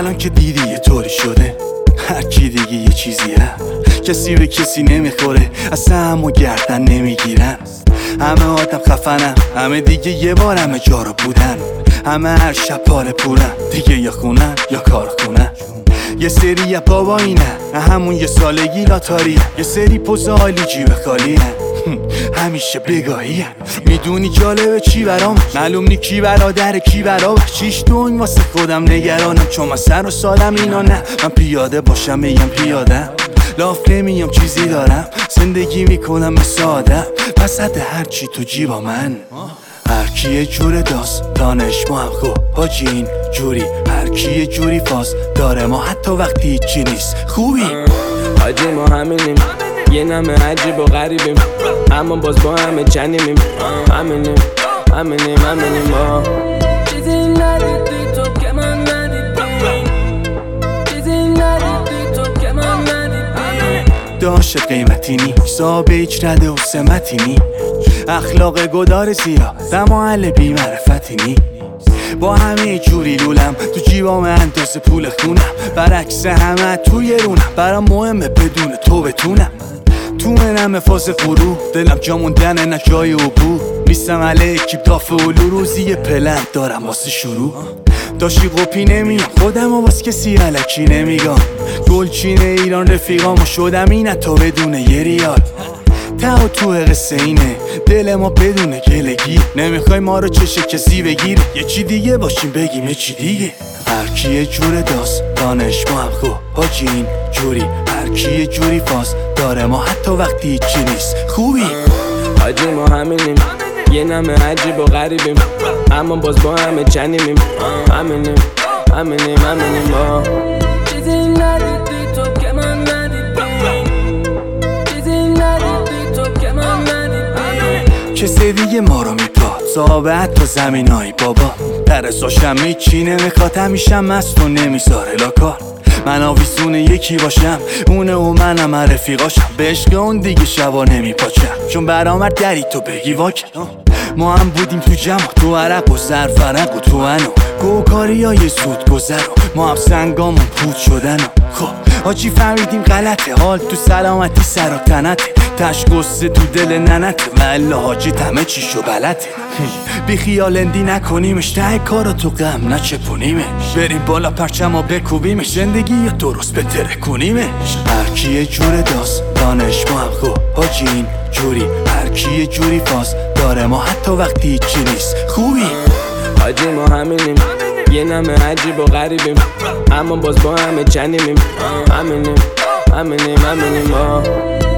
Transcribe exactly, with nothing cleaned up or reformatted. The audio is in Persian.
الان که دیدی یه طوری شده، هر کی دیگه یه چیزیه، کسی به کسی نمیخوره، اصلا همو گردن نمیگیرن. همه آدم خفنم، همه دیگه یه بار همه جا رو بودن، همه هر شب پاره پورن، دیگه یا خونن یا کار خونن. یه سری یا بابا اینه همون یه سالگی لاتاری، یه سری پوز عالی جیب خالی همیشه بگاهی. میدونی جالبه چی برام، معلوم نی کی برادر کی برا چیش دون واسه خودم نگرانم، چون من سر و سالم اینا نه. من پیاده باشم میگم پیادم، لاف نمیام چیزی دارم، زندگی میکنم مثل آدم، وسط هرچی تو جیبا من. هر کی یه جور داستانش ما هم خوب حاجی این جوری، هر کی یه جوری فاز داره ما حتی وقتی هیچی نیست خوبی. حاجی ما همینیم، یه نمه عجیب و غریبیم، اما باز با همه چنینیم. همینیم همینیم همینیم ما. چیزی ندیدی تو که من ندیدی، چیزی ندیدی تو که من ندیدی. داشت قیمتی نی، حساب هیچ رده و سمتی نی، اخلاق گدار زیرا دماعل بی معرفتی نی. با همه جوری لولم تو جیبام اندازه پول خونم، برعکس همه توی رونم، برام مهمه بدون تو بتونم. تو منم فاز فرو، دلم جا موندنه نه جای عبور، نیستم علیه اکیب داف اولو، روزی یه پلن دارم واسه شروع. داشتی قپی نمیام خودم و باز کسی علکی نمیگم، گلچین ایران رفیقام و شدم اینه تا بدون یه ریال. ته و تو قصه اینه دل ما بدون گلگی، نمیخوای ما رو چشه کسی بگیر، یه چی دیگه باشیم بگیم یه چی دیگه. هر کی یه جور داستانش ما هم خوب حاجی این جوری، هر کی یه جوری فاز داره ما حتی وقتی هیچی نیست خوبی. حاجی ما همینیم، یه نمه عجیب و غریبیم، اما باز با همه چنینیم. همینیم همینیم همینیم ما. چیزی ندیدی تو که من ندیدی، چیزی ندیدی تو که من ندیدی. کسی دیگه ما رو میپاد صحابه حتی زمین های بابا، ترساشم هیچی نمیخواد، همیشه مست و نمیذاره لاکار. من آویزون یکی باشم اونه و منم هر رفیقاشم، به عشق اون دیگه شبا نمیپاچم، چون برامر دری تو بگی واکن. ما هم بودیم تو جمع، تو عرق و زرفرق و تو انو گوکاری های زود گذر، ما هم سنگامون پود شدن. خب آجی فهمیدیم غلطه، حال تو سلامتی سر و تنته، تش گسته تو دل ننته، والا حاجی همه چیشو بلده. بی خیال اندی نکنیمش، ته کارو تو غم نچپونیمش، بریم بالا پرچم و بکوبیمش، زندگی یا درست بتره کنیمش. هر کی یه جور داستانش ما هم خوب حاجی این جوری، هر کی یه جوری فاز داره ما حتی وقتی هیچی نیست خوبی. حاجی ما همینیم، یه نمه عجیب و غریبیم، اما باز با همه چنینیم. همینیم همینیم همینیم ما.